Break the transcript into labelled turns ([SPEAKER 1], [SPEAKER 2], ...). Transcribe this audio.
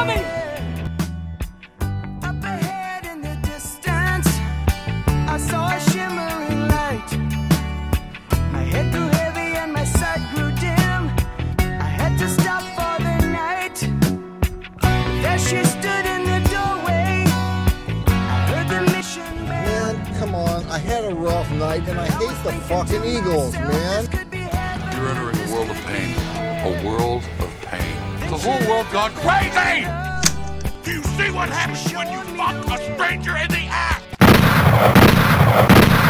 [SPEAKER 1] coming!
[SPEAKER 2] Up ahead in the distance, I saw a shimmering light. My head grew heavy and my sight grew dim. I had to stop for the night. There she stood in the doorway. I heard the mission bell.
[SPEAKER 3] Man, come on. I had a rough night and I hate the fucking Eagles, man.
[SPEAKER 4] You're entering a world of pain. A world of pain. The whole world gone crazy! Do you see what happens when you fuck a stranger in the ass?